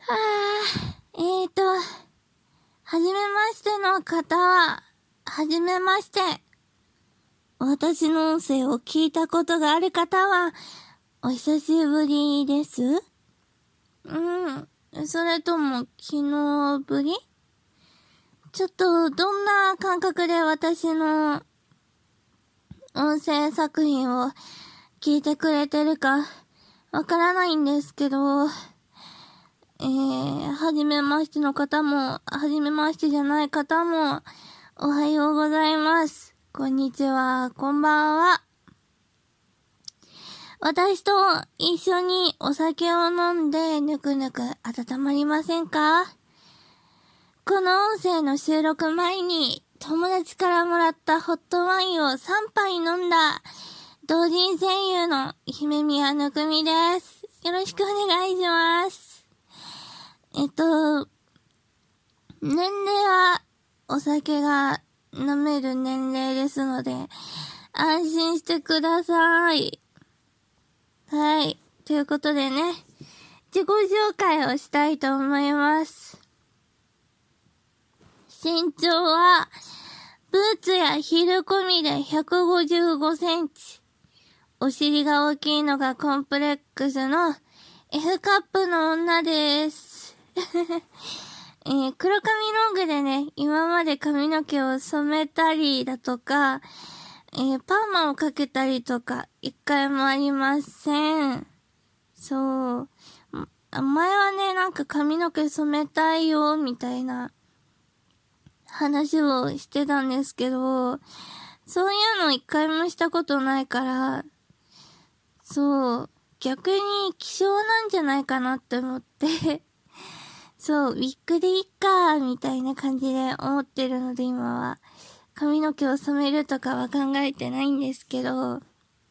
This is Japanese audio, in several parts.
はじめましての方は、はじめまして。私の音声を聞いたことがある方は、お久しぶりです？それとも、昨日ぶり？ちょっと、どんな感覚で私の音声作品を聞いてくれてるか、わからないんですけど、はじめましての方も、はじめましてじゃない方も、おはようございます。こんにちは、こんばんは。私と一緒にお酒を飲んでぬくぬく温まりませんか？この音声の収録前に友達からもらったホットワインを3杯飲んだ同人声優の姫宮ぬくみです。よろしくお願いします。年齢はお酒が飲める年齢ですので、安心してください。はい。ということでね、自己紹介をしたいと思います。身長は、ブーツやヒール込みで155センチ。お尻が大きいのがコンプレックスの F カップの女です。黒髪ロングでね、今まで髪の毛を染めたりだとか、パーマをかけたりとか、一回もありません。そう。前はね、なんか髪の毛染めたいよ、みたいな話をしてたんですけど、そういうの一回もしたことないから、そう、逆に希少なんじゃないかなって思って、そう、ウィッグでいいか、みたいな感じで思ってるので今は。髪の毛を染めるとかは考えてないんですけど、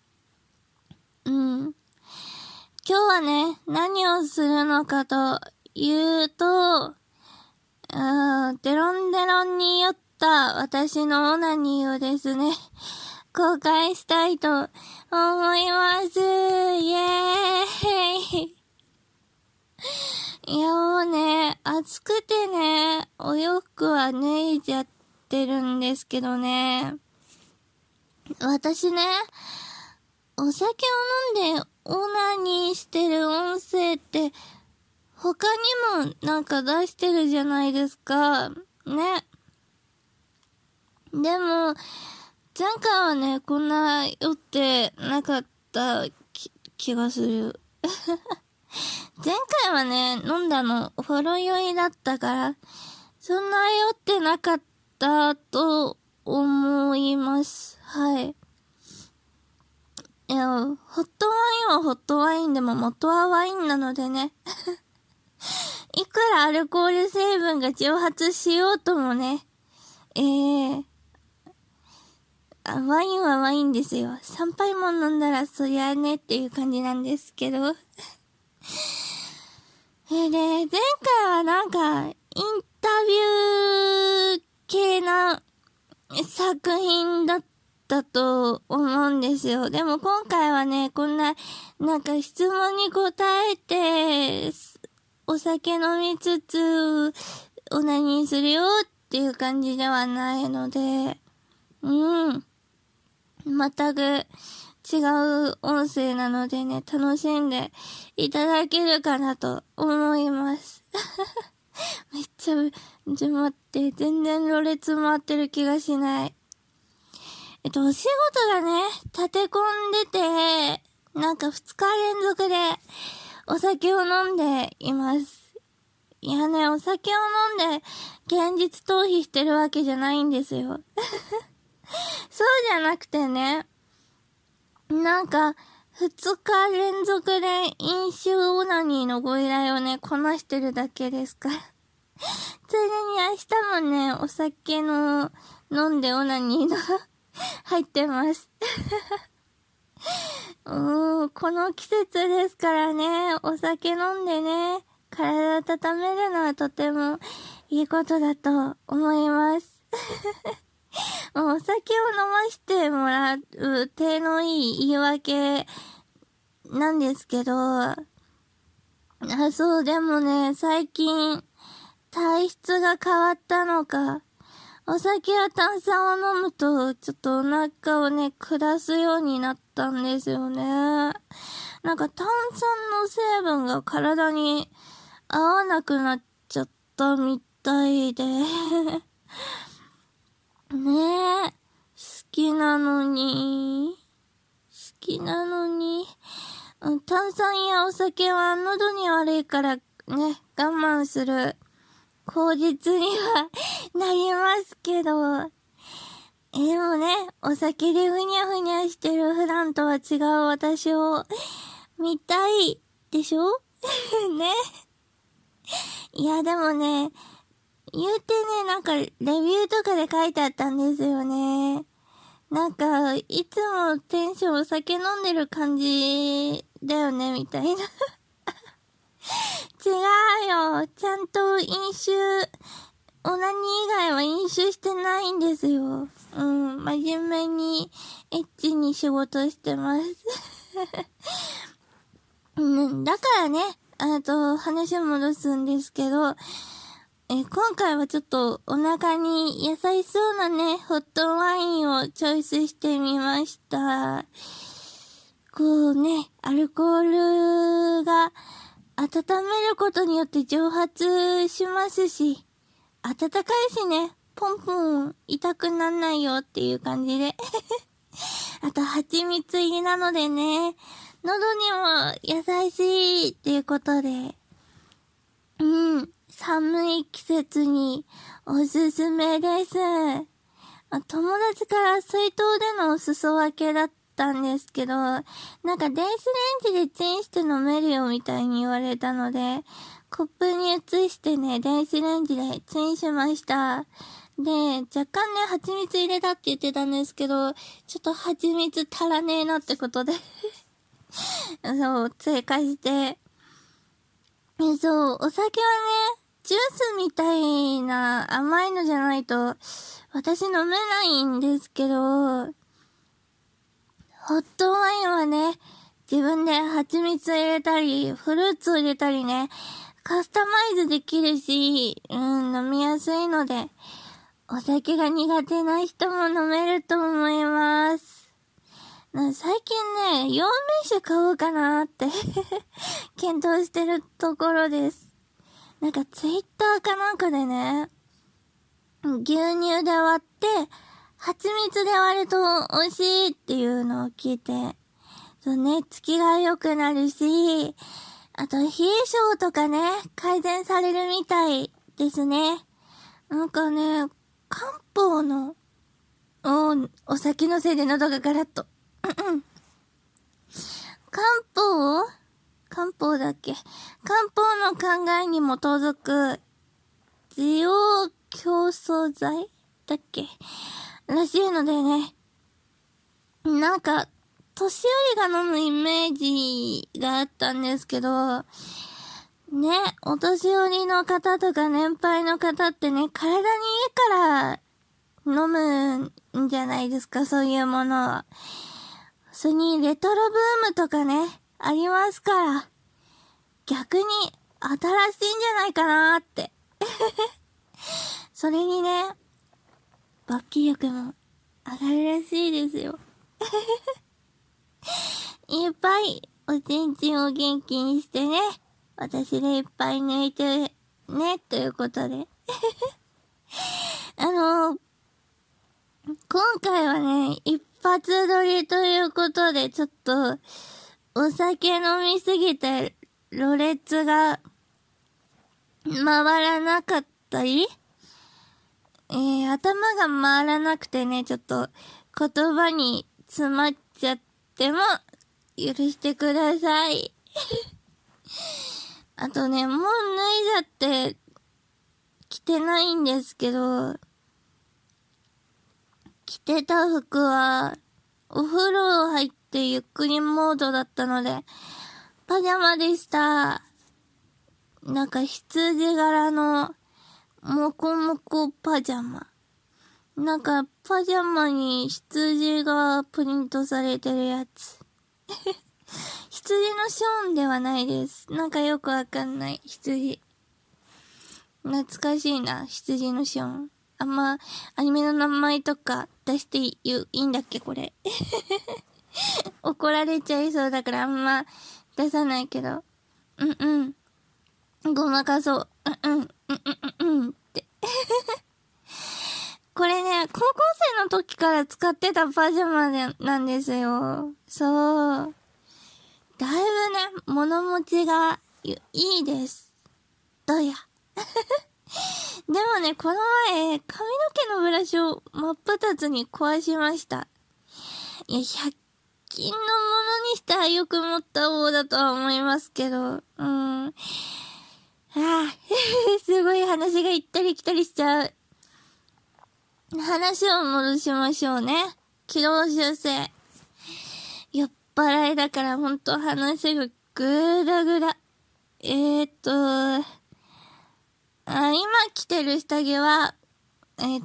今日はね、何をするのかというと、デロンデロンに酔った私のオナニーをですね、公開したいと思います。イエーイいやもうね、暑くてね、お洋服は脱いじゃってるんですけどね。私ね、お酒を飲んでオナニーしてる音声って、他にもなんか出してるじゃないですか。ね。でも、前回はね、こんな酔ってなかった気がする。前回はね、飲んだの、ほろ酔いだったから、そんな酔ってなかったと思います。はい。いや、ホットワインはホットワインでも元はワインなのでね。いくらアルコール成分が蒸発しようともね、ワインはワインですよ。3杯も飲んだらそりゃねっていう感じなんですけど。で、前回はなんか、インタビュー系な作品だったと思うんですよ。でも今回はね、こんな、なんか質問に答えて、お酒飲みつつ、オナニーするよっていう感じではないので、全く違う音声なのでね、楽しんでいただけるかなと思います。めっちゃ、待って、全然ろれつ回ってる気がしない。お仕事がね、立て込んでて、なんか2日連続でお酒を飲んでいます。いやね、お酒を飲んで現実逃避してるわけじゃないんですよ。そうじゃなくてね、なんか、2日連続で飲酒オナニーのご依頼をね、こなしてるだけですから。ついでに明日もね、お酒の飲んでオナニーの入ってます。この季節ですからね、お酒飲んでね、体温めるのはとてもいいことだと思います。お酒を飲ましてもらう手のいい言い訳なんですけど、 そう、でもね、最近、体質が変わったのか、お酒や炭酸を飲むと、ちょっとお腹をね、下すようになったんですよね。なんか炭酸の成分が体に合わなくなっちゃったみたいで。ねえ、好きなのに、炭酸やお酒は喉に悪いからね、我慢する口実にはなりますけど、でもね、お酒でふにゃふにゃしてる普段とは違う私を見たいでしょね。いや、でもね、言うてね、なんか、レビューとかで書いてあったんですよね。なんか、いつもテンションお酒飲んでる感じだよね、みたいな。違うよ。ちゃんと飲酒、オナニー以外は飲酒してないんですよ。真面目に、エッチに仕事してます。だからね、話を戻すんですけど、今回はちょっとお腹に優しそうなね、ホットワインをチョイスしてみました。こうね、アルコールが温めることによって蒸発しますし、温かいしね、ポンポン痛くなんないよっていう感じで。あと、蜂蜜入りなのでね、喉にも優しいっていうことで、寒い季節におすすめです。友達から水筒でのお裾分けだったんですけど、なんか電子レンジでチンして飲めるよみたいに言われたので、コップに移してね、電子レンジでチンしました。で、若干ね、蜂蜜入れたって言ってたんですけど、ちょっと蜂蜜足らねえなってことでそう、追加して、そう、お酒はね、ジュースみたいな甘いのじゃないと、私飲めないんですけど、ホットワインはね、自分で蜂蜜入れたり、フルーツを入れたりね、カスタマイズできるし、飲みやすいので、お酒が苦手な人も飲めると思います。最近ね、陽明酒買おうかなって検討してるところです。なんかツイッターかなんかでね、牛乳で割って、蜂蜜で割ると美味しいっていうのを聞いて、そうね、つきが良くなるし、あと冷え性とかね、改善されるみたいですね。なんかね、漢方の、お酒のせいで喉がガラッと。漢方だっけ？漢方の考えに基づく、滋養強壮剤だっけらしいのでね。なんか、年寄りが飲むイメージがあったんですけど、ね、お年寄りの方とか年配の方ってね、体にいいから飲むんじゃないですか、そういうものは。それに、レトロブームとかね、ありますから、逆に新しいんじゃないかなーって。それにね、勃起力も上がるらしいですよ。いっぱいおちんちんを元気にしてね、私でいっぱい抜いてね、ということで。今回はね、一発撮りということで、ちょっと、お酒飲みすぎて、ろれつが、回らなかったり、頭が回らなくてね、ちょっと、言葉に詰まっちゃっても、許してください。あとね、もう脱いじゃって、着てないんですけど、着てた服は、お風呂入ってゆっくりモードだったので、パジャマでした。なんか羊柄の、もこもこパジャマ。なんか、パジャマに羊がプリントされてるやつ。 羊のショーンではないです。なんかよくわかんない羊。懐かしいな、羊のショーン。あんま、アニメの名前とか出していいんだっけ、これ。怒られちゃいそうだからあんま出さないけど。うんうん。ごまかそう。うんって。これね、高校生の時から使ってたパジャマなんですよ。そう。だいぶね、物持ちがいいです。どうや。でもね、この前、髪の毛のブラシを真っ二つに壊しました。いや、100均のものにしてはよく持った方だとは思いますけど、すごい話が行ったり来たりしちゃう。話を戻しましょうね。軌道修正。酔っ払いだからほんと話がぐだぐだ。今着てる下着は、サイズ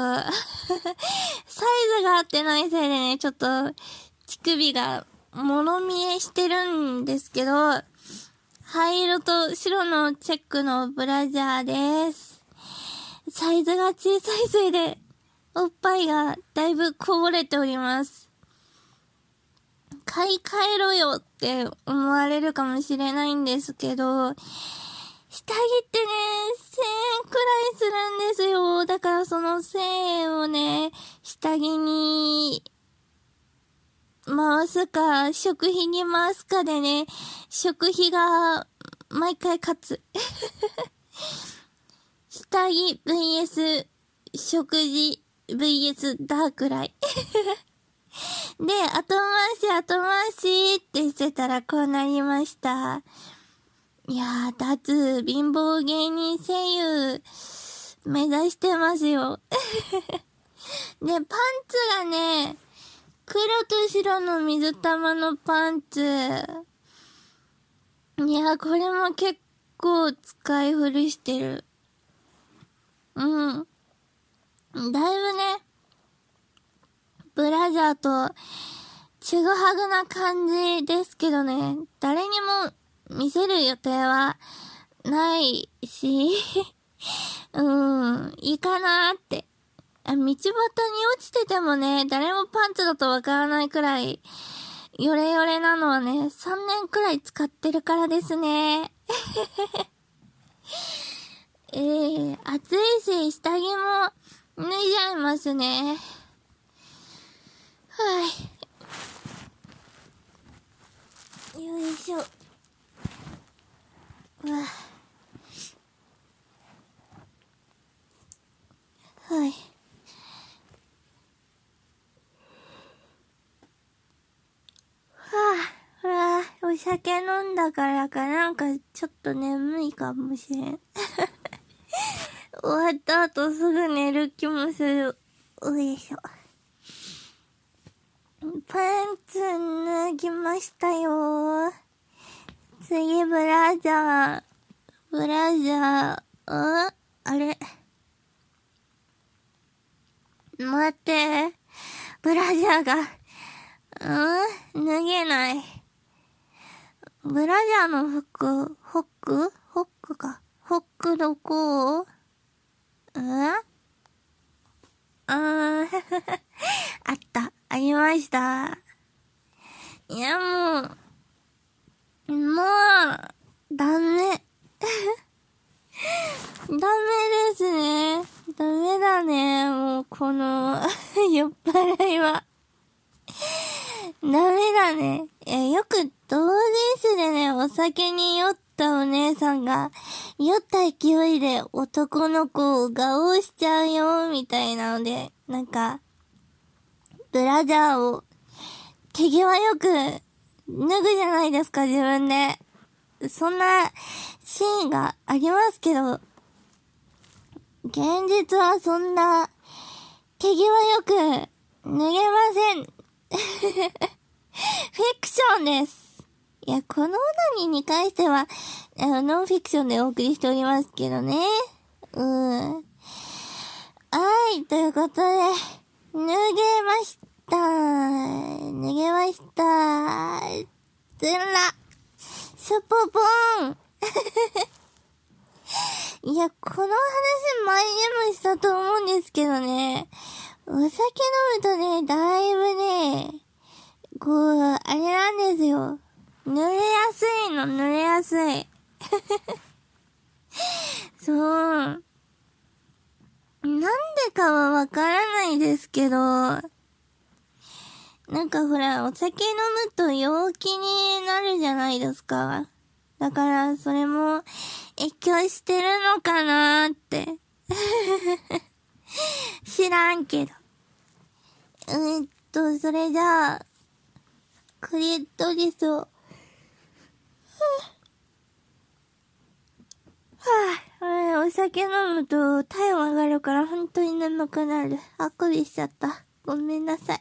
が合ってないせいでね、ちょっと、乳首が、もろ見えしてるんですけど、灰色と白のチェックのブラジャーです。サイズが小さいせいで、おっぱいがだいぶこぼれております。買い替えろよって思われるかもしれないんですけど、下着ってね、1000円くらいするんですよ。だからその1000円をね、下着に回すか、食費に回すかでね、食費が毎回勝つ。下着 vs 食事 vs ダークライ。で、後回しってしてたらこうなりました。いやー、脱貧乏芸人声優目指してますよ。で、パンツがね、黒と白の水玉のパンツ。いや、これも結構使い古してる。だいぶね、ブラジャーとちぐはぐな感じですけどね、誰にも見せる予定はないし、いいかなーって。道端に落ちててもね、誰もパンツだとわからないくらい、ヨレヨレなのはね、3年くらい使ってるからですね。暑いし、下着も脱いじゃいますね。はい。よいしょ。うわ。はい。お酒飲んだからかなんかちょっと眠いかもしれん。終わった後すぐ寝る気もする。よいしょ。パンツ脱ぎましたよ。次ブラジャー。あれ待って。ブラジャーが、脱げない。ブラジャーの服、ホックか。ホックどこあった。ありました。いやもう、ダメ。ダメですね。ダメだね。もう、この、酔っ払いは。ダメだね。よく同人誌でね、お酒に酔ったお姉さんが、酔った勢いで男の子をガオしちゃうよ、みたいなので、なんか、ブラジャーを手際よく脱ぐじゃないですか、自分で。そんなシーンがありますけど、現実はそんな手際よく脱げません。フィクションです。いや、このオナニーに関しては、ノンフィクションでお送りしておりますけどね。はい、ということで、脱げました。 ずんら、シュポポーン。いや、この話前にもしたと思うんですけどね、お酒飲むとね、だいぶね、こう、あれなんですよ。濡れやすいの、濡れやすい。そう。なんでかはわからないですけど、なんかほら、お酒飲むと陽気になるじゃないですか。だから、それも影響してるのかなーって。知らんけど。それじゃあ、クリトリスを、お酒飲むと体温上がるから本当に眠くなる。あくびしちゃった。ごめんなさい。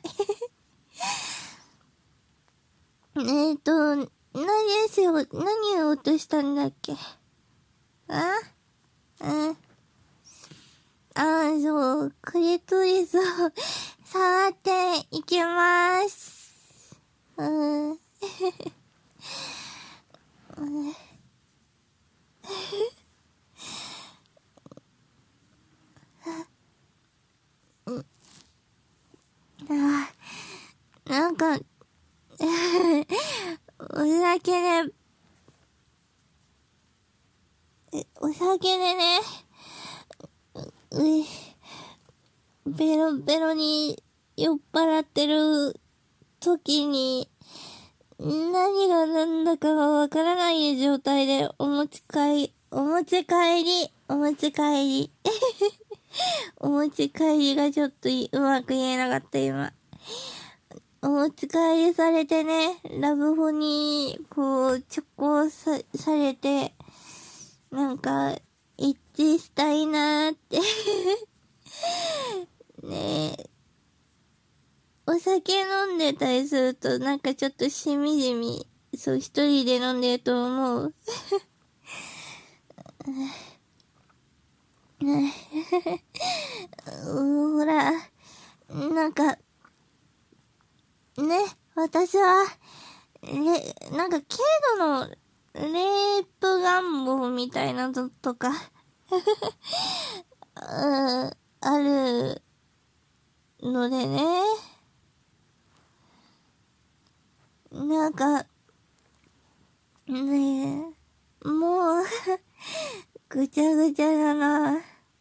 何ですよ、何言おうとしたんだっけ。そう、クリトリスを触っていきまーす。なんか、お酒でね、ベロベロに酔っ払ってる時に、何が何だかわからない状態でお持ち帰り。お持ち帰りがちょっとうまく言えなかった今。お持ち帰りされてね、ラブホに、こう、直行されて、なんか、一致したいなーって。ねえ。お酒飲んでたりすると、なんかちょっとしみじみ、そう、一人で飲んでると思う。ほら、なんか、ね、私は、なんか、軽度のレイプ願望みたいなのとか、あるのでね、なんか、ねえ、もう、ぐちゃぐちゃだな。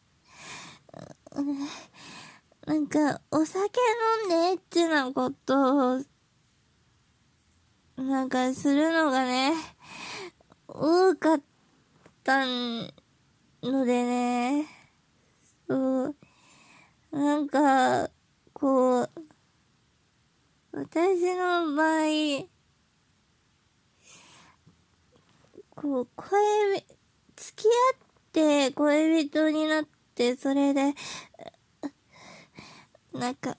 なんか、お酒飲んでエッチなことを、なんかするのがね、多かったのでね、そう、なんか、こう、私の場合、こう、付き合って恋人になって、それで、なんか、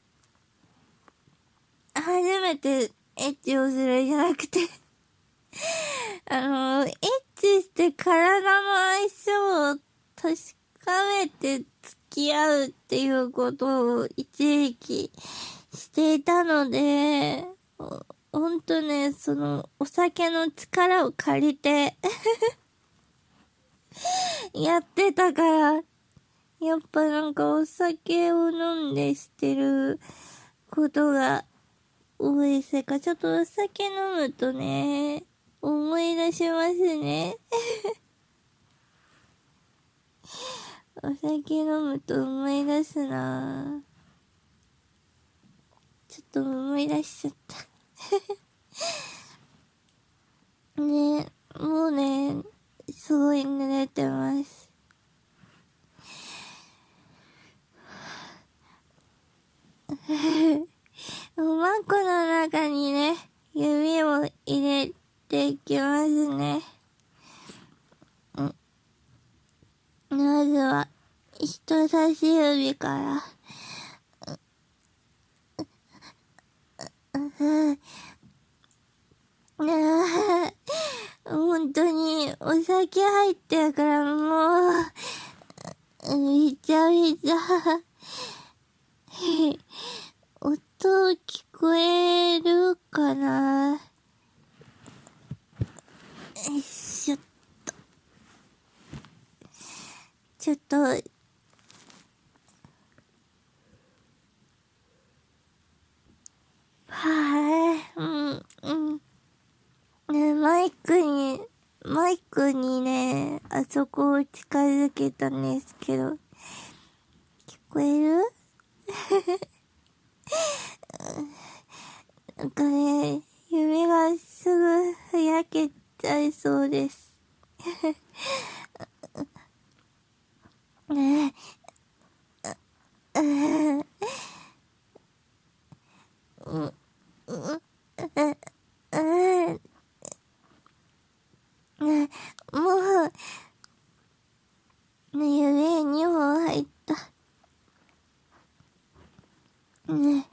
初めてエッチをするじゃなくてエッチして体の相性を確かめて付き合うっていうことを一時期していたので、ほんとね、その、お酒の力を借りてやってたから、やっぱなんかお酒を飲んでしてることが多いせいか、ちょっとお酒飲むとね、思い出しますね。お酒飲むと思い出すなぁ。ちょっと思い出しちゃった。ね、もうね、すごい濡れてます。おまんこの中にね、指を入れていきますね。まずは、人差し指から。本当にお酒入ってるからもう、めちゃめちゃ音聞こえるかな。 いしょっと。ちょっと、ね、マイクにね、あそこを近づけたんですけど、聞こえる？なんかね、夢がすぐふやけちゃいそうです。ねえ、ねえ、もう、ね、夢2本入った。ね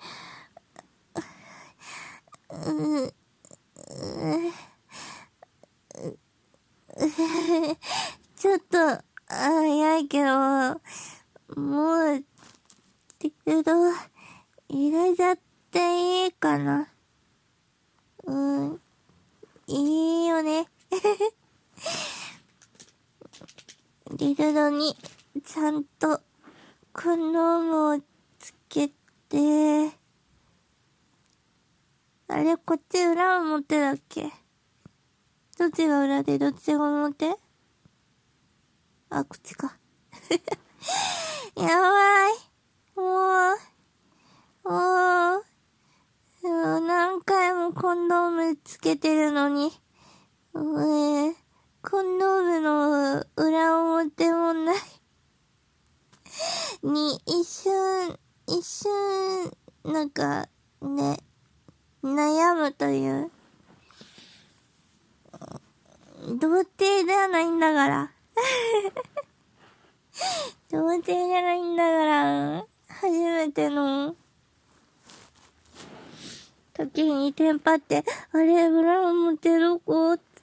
ちょっと、早いけど、もう、適度、入れちゃっていいかな。いいよね。リルドに、ちゃんと、コンドームをつけて、あれ、こっち裏表だっけ？どっちが裏でどっちが表？あ、こっちか。やばい。もう、何回もコンドームつけてるのに、コンドームの裏表もない。に、一瞬、なんか、ね、悩むという。童貞ではないんだから。童貞じゃないんだから、初めての時にテンパって、あれ、裏表どこ？つって。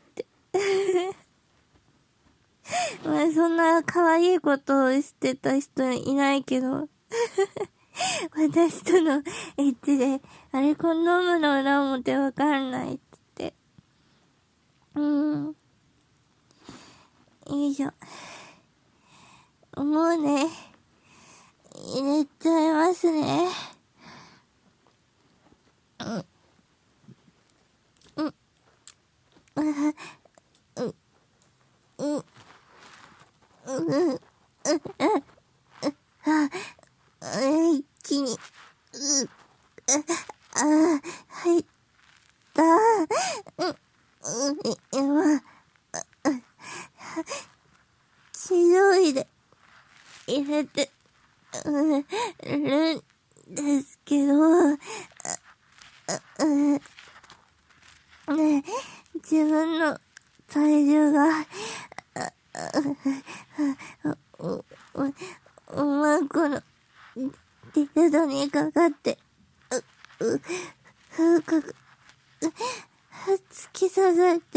まあ、そんな可愛いことをしてた人いないけど、私とのエッチで、あれ、コンドームの裏表わかんないっつって。よいしょ。もうね、入れちゃいますね。一気に、入った。今、治療費で入れて、るんですけど、ね、自分の体重が、まこの、ディルドにかかって、深く、突き刺さって、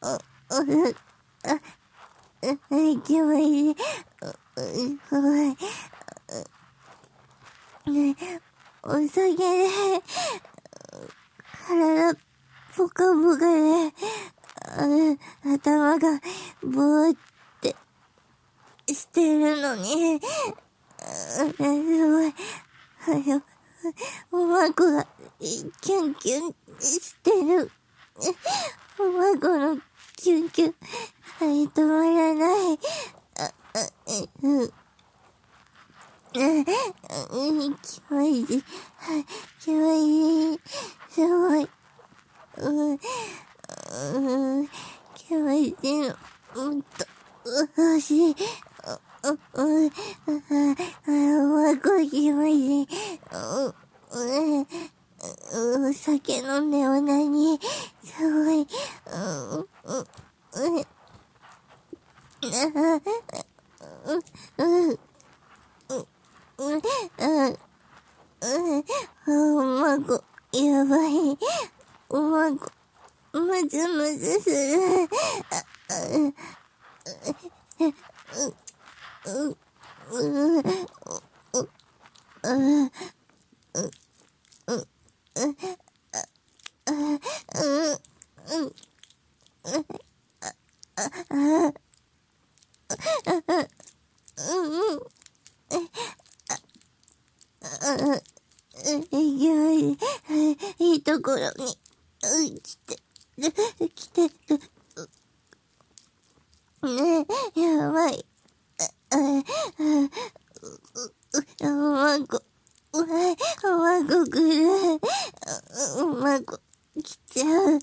気持ちいい。ね、お酒で、体、ポカポカで、頭が、ぼーってしてるのに、すごい、おまこが、キュンキュンしてる。おまこのキュンキュン、止まらない。気持ちいい。気持ちいい。すごい。気持ちいいの。もっと、欲しい。まこ気持ちいい。酒飲んでも何？すごい。まこ、やばい。まこ、むずむずする。 いいところに来てる。ねえ、やばい。マコ来る。マコ来ちゃう。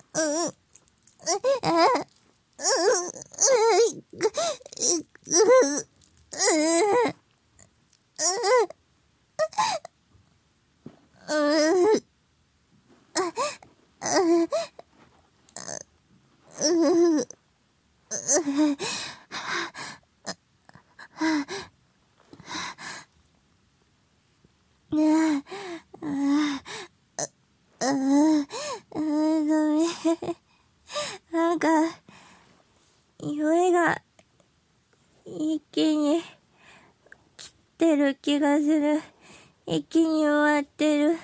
なんか、酔いが一気に来てる気がする。一気に終わってる。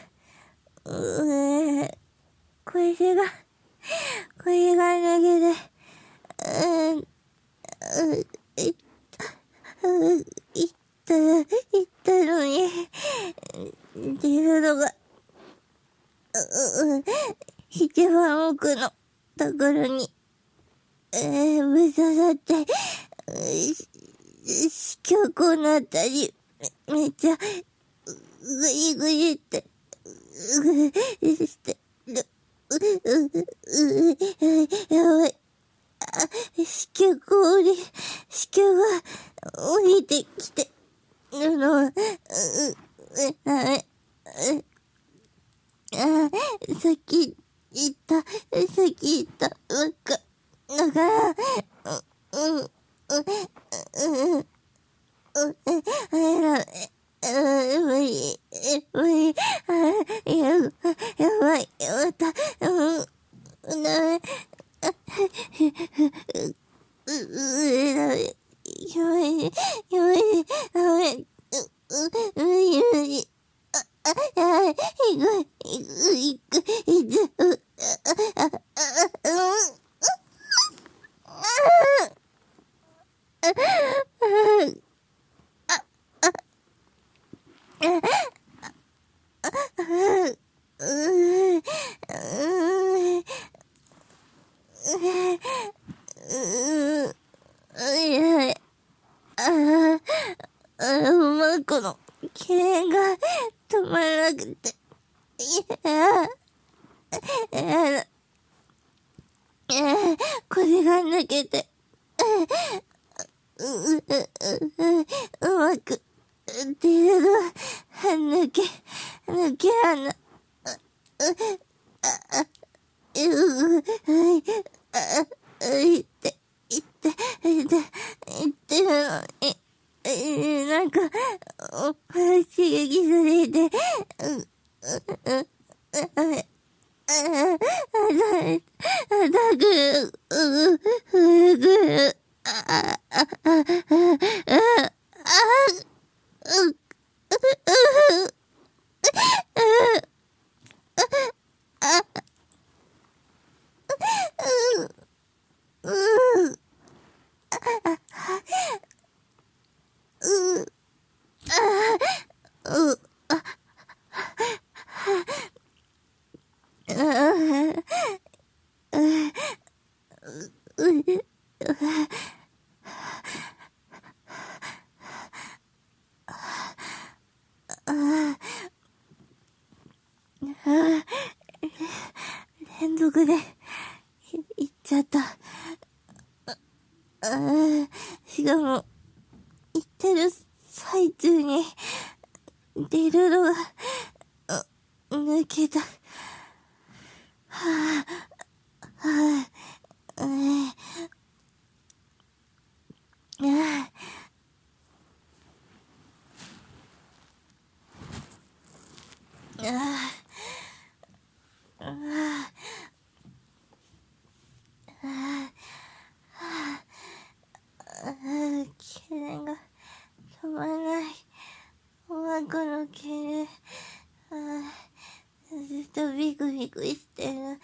声が抜けて、行ったのに、出るのが、一番奥のところに、ぶっ刺さって、子宮口のあたり、めっちゃ、ぐいぐいって、してる。やばい。子宮が降りてきてるの。さっき言ったばっかだから、無理、やばい、また、ダメ、やばい、ダメ、無理、行く、マコの機嫌が止まらなくて、声が抜けて、うまく出るの、抜け穴、言ってるのに、なんか、刺激されて、連続で行っちゃった。しかも、行ってる最中に、出るのが、抜けた。気連が止まらない。おまこの気連、ずっとビクビクしてる。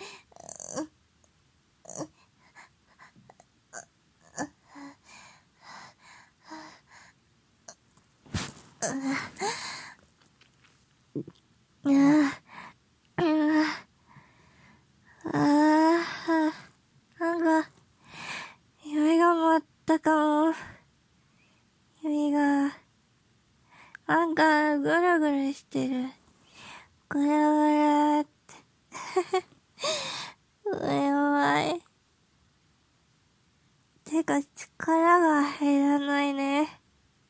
なんか、夢が待ったかも。夢が、なんか、ぐるぐるしてる。ぐるぐるって。やばい。てか、力が入らないね。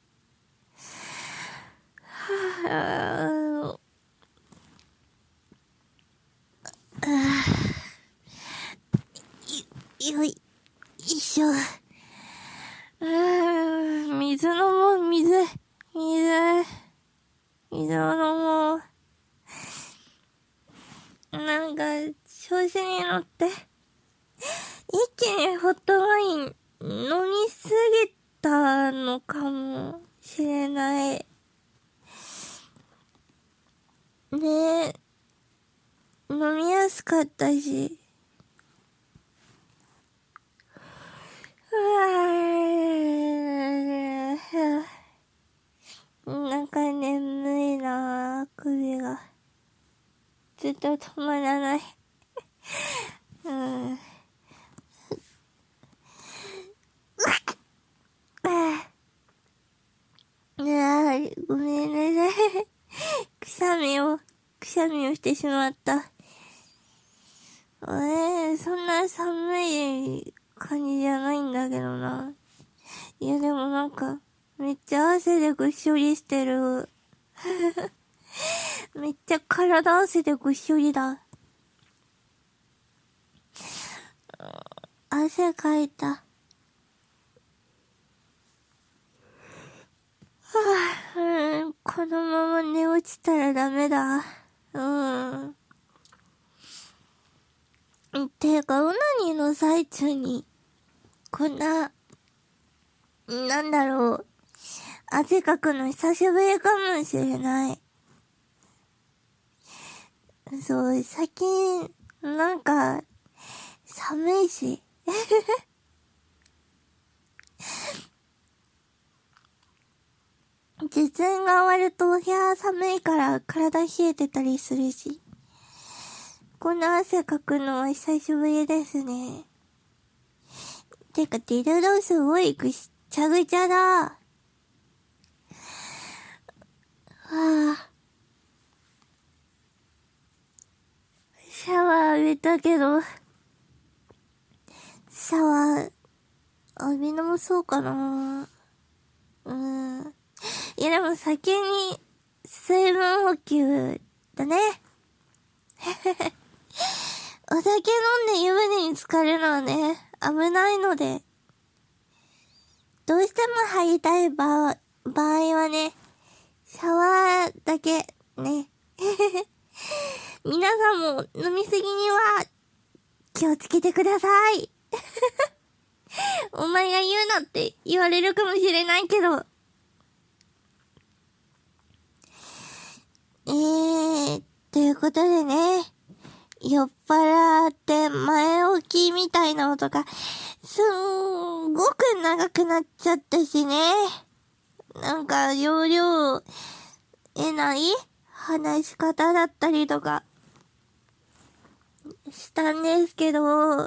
よいしょ。水飲もう、水を飲もう。なんか、調子に乗って、一気にホットワイン飲みすぎたのかもしれない。ねえ、飲みやすかったし。なんか眠いな、首が。ずっと止まらない。ごめんなさい。くしゃみをしてしまった。そんな寒い感じじゃないんだけどな。いやでもなんか、めっちゃ汗でぐっしょりしてる。めっちゃ体汗でぐっしょりだ。汗かいた。このまま寝落ちたらダメだ。ていうか、オナニーの最中に、こんな、なんだろう、汗かくの久しぶりかもしれない。そう、最近、なんか、寒いし。実演が終わると、部屋寒いから体冷えてたりするし。こんな汗かくのは久しぶりですね。てか、ディルドすごいぐちゃぐちゃだ。シャワー浴びたけど、シャワー浴び直そうかな。いやでも先に水分補給だね。お酒飲んで湯船に浸かるのはね、危ないので、どうしても入りたい場合はね、シャワーだけね。皆さんも飲みすぎには気をつけてください。お前が言うなって言われるかもしれないけど。ということでね、酔っ払って前置きみたいな音がすんごく長くなっちゃったしね。なんか容量得ない話し方だったりとかしたんですけど、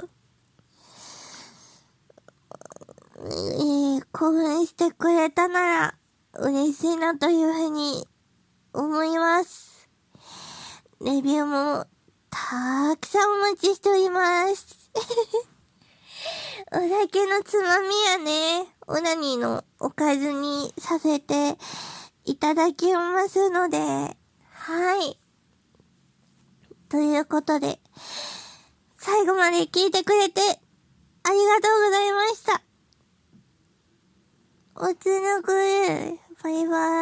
興奮してくれたなら嬉しいなというふうに思います。レビューもたくさんお待ちしております。お酒のつまみやね、オナニーのおかずにさせていただきますので、はい。ということで、最後まで聞いてくれてありがとうございました。おつぬくる。バイバイ。